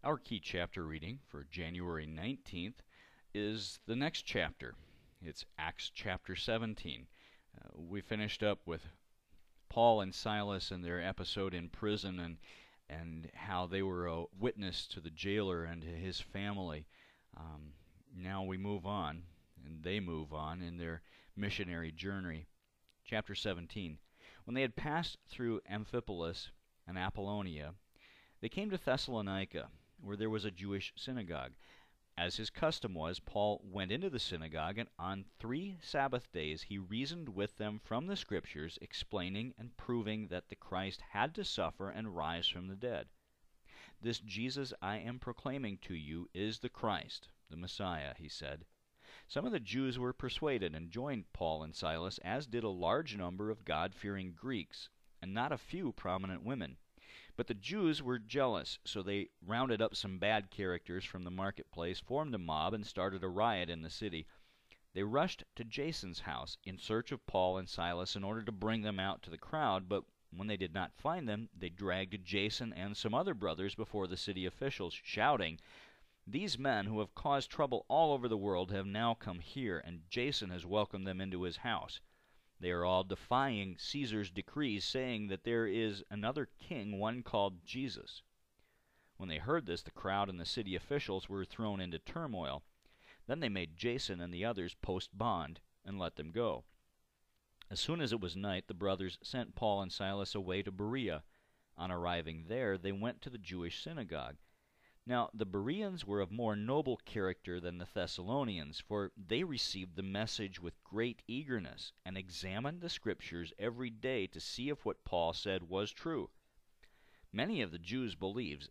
Our key chapter reading for January 19th is the next chapter. It's Acts chapter 17. We finished up with Paul and Silas and their episode in prison and how they were a witness to the jailer and to his family. Now we move on, and they move on in their missionary journey. Chapter 17. When they had passed through Amphipolis and Apollonia, they came to Thessalonica, where there was a Jewish synagogue. As his custom was, Paul went into the synagogue, and on 3 Sabbath days he reasoned with them from the Scriptures, explaining and proving that the Christ had to suffer and rise from the dead. This Jesus I am proclaiming to you is the Christ, the Messiah, he said. Some of the Jews were persuaded and joined Paul and Silas, as did a large number of God-fearing Greeks, and not a few prominent women. But the Jews were jealous, so they rounded up some bad characters from the marketplace, formed a mob, and started a riot in the city. They rushed to Jason's house in search of Paul and Silas in order to bring them out to the crowd, but when they did not find them, they dragged Jason and some other brothers before the city officials, shouting, "These men who have caused trouble all over the world have now come here, and Jason has welcomed them into his house. They are all defying Caesar's decrees, saying that there is another king, one called Jesus." When they heard this, the crowd and the city officials were thrown into turmoil. Then they made Jason and the others post bond and let them go. As soon as it was night, the brothers sent Paul and Silas away to Berea. On arriving there, they went to the Jewish synagogue. Now the Bereans were of more noble character than the Thessalonians, for they received the message with great eagerness, and examined the Scriptures every day to see if what Paul said was true. Many of the Jews believed,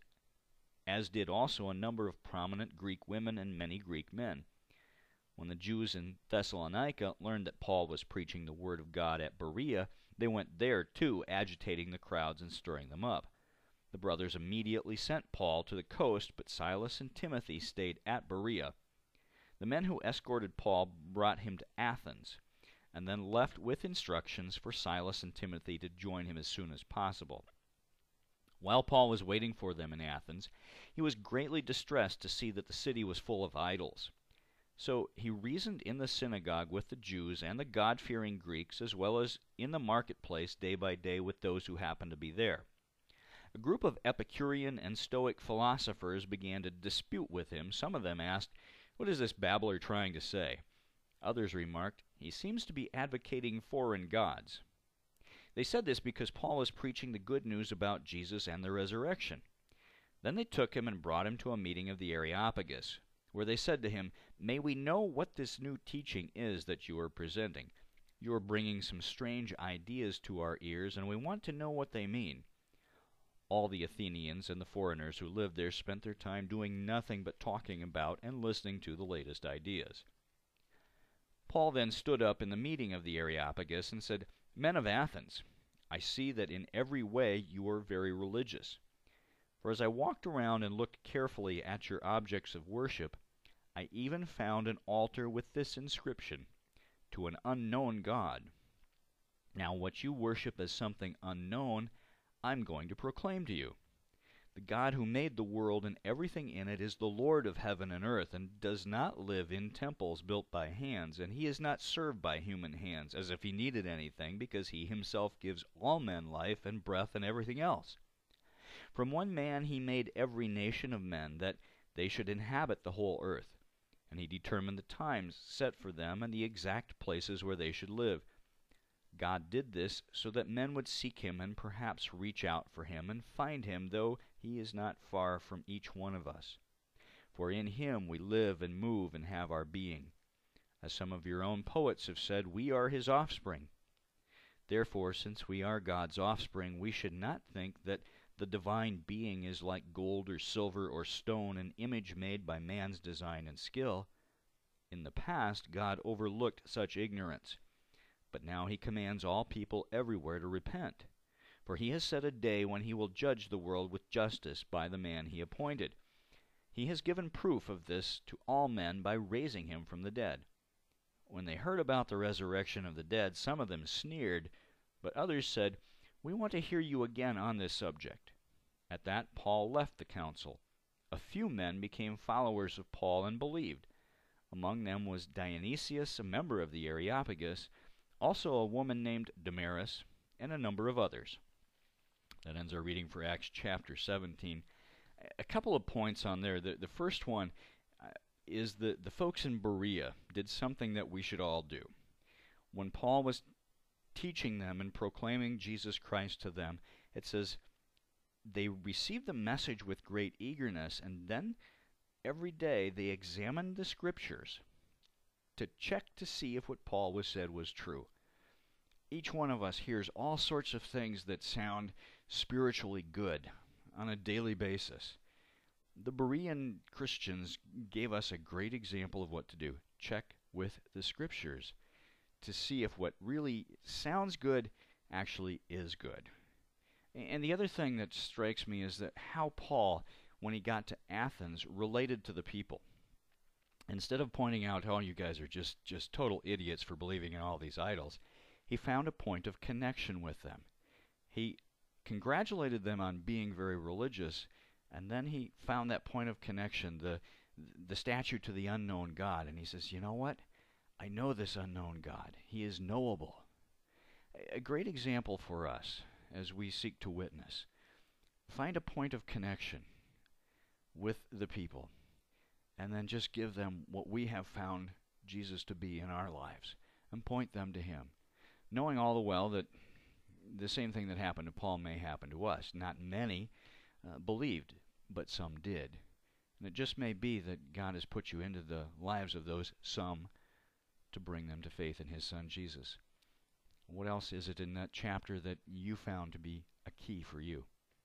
as did also a number of prominent Greek women and many Greek men. When the Jews in Thessalonica learned that Paul was preaching the Word of God at Berea, they went there too, agitating the crowds and stirring them up. The brothers immediately sent Paul to the coast, but Silas and Timothy stayed at Berea. The men who escorted Paul brought him to Athens, and then left with instructions for Silas and Timothy to join him as soon as possible. While Paul was waiting for them in Athens, he was greatly distressed to see that the city was full of idols. So he reasoned in the synagogue with the Jews and the God-fearing Greeks, as well as in the marketplace day by day with those who happened to be there. A group of Epicurean and Stoic philosophers began to dispute with him. Some of them asked, "What is this babbler trying to say?" Others remarked, "He seems to be advocating foreign gods." They said this because Paul was preaching the good news about Jesus and the resurrection. Then they took him and brought him to a meeting of the Areopagus, where they said to him, "May we know what this new teaching is that you are presenting? You are bringing some strange ideas to our ears, and we want to know what they mean." All the Athenians and the foreigners who lived there spent their time doing nothing but talking about and listening to the latest ideas. Paul then stood up in the meeting of the Areopagus and said, "Men of Athens, I see that in every way you are very religious. For as I walked around and looked carefully at your objects of worship, I even found an altar with this inscription, 'To an unknown God.' Now what you worship as something unknown, I'm going to proclaim to you. The God who made the world and everything in it is the Lord of heaven and earth, and does not live in temples built by hands, and he is not served by human hands, as if he needed anything, because he himself gives all men life and breath and everything else. From one man he made every nation of men, that they should inhabit the whole earth, and he determined the times set for them and the exact places where they should live. God did this so that men would seek him and perhaps reach out for him and find him, though he is not far from each one of us. For in him we live and move and have our being. As some of your own poets have said, we are his offspring. Therefore, since we are God's offspring, we should not think that the divine being is like gold or silver or stone, an image made by man's design and skill. In the past, God overlooked such ignorance. But now he commands all people everywhere to repent. For he has set a day when he will judge the world with justice by the man he appointed. He has given proof of this to all men by raising him from the dead. When they heard about the resurrection of the dead, some of them sneered, but others said, "We want to hear you again on this subject." At that Paul left the council. a few men became followers of Paul and believed. Among them was Dionysius, a member of the Areopagus, also a woman named Damaris, and a number of others. That ends our reading for Acts chapter 17. A couple of points on there. The first one is that the folks in Berea did something that we should all do. When Paul was teaching them and proclaiming Jesus Christ to them, it says they received the message with great eagerness, and then every day they examined the Scriptures to check to see if what Paul was said was true. Each one of us hears all sorts of things that sound spiritually good on a daily basis. The Berean Christians gave us a great example of what to do. Check with the Scriptures to see if what really sounds good actually is good. And the other thing that strikes me is that how Paul, when he got to Athens, related to the people. Instead of pointing out, oh, you guys are just total idiots for believing in all these idols, he found a point of connection with them. He congratulated them on being very religious, and then he found that point of connection, the statue to the unknown God, and he says, you know what? I know this unknown God. He is knowable. A great example for us as we seek to witness. Find a point of connection with the people, and then just give them what we have found Jesus to be in our lives, and point them to Him, knowing all the while that the same thing that happened to Paul may happen to us. Not many believed, but some did. And it just may be that God has put you into the lives of those some to bring them to faith in His Son Jesus. What else is it in that chapter that you found to be a key for you?